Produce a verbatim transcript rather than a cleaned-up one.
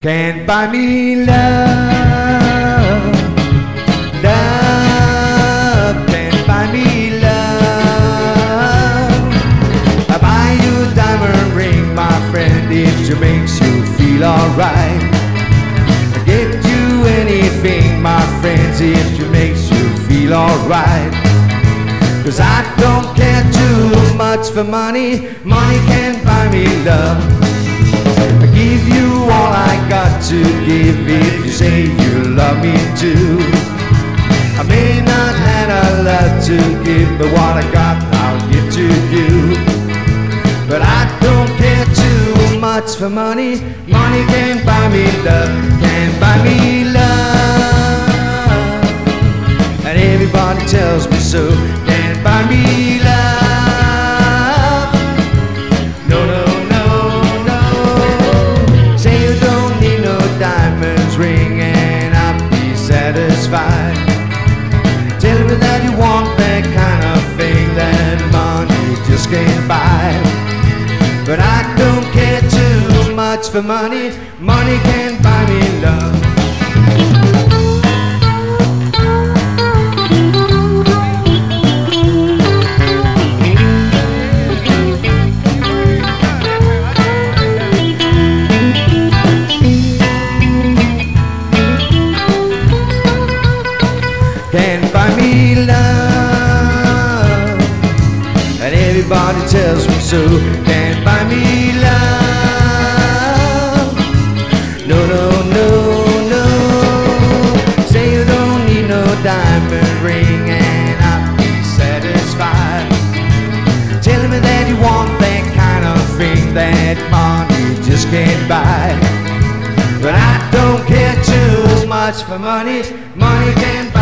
can't buy me love. Love can't buy me love. I buy you a diamond ring, my friend, if it makes you feel alright. I get you anything, my friends, if it makes you feel alright. Cause I don't care too much for money. Money can't buy me love. I give you all I got to give if you say you love me too. I may not have a lot to give, but what I got I'll give to you. But I don't care too much for money. Money can't buy me love, can't buy me love. And everybody tells me so, can't buy me love. No, no, no, no. Say you don't need no diamonds ring and I'll be satisfied. Tell me that you want that kind of thing that money just can't buy. But I don't care too much for money. Money can't buy me love. Can't buy me love. And everybody tells me so. Can't buy me love. No, no, no, no. Say you don't need no diamond ring and I'll be satisfied. Tell me that you want that kind of thing that money just can't buy. But I don't care too much for money. Money can't buy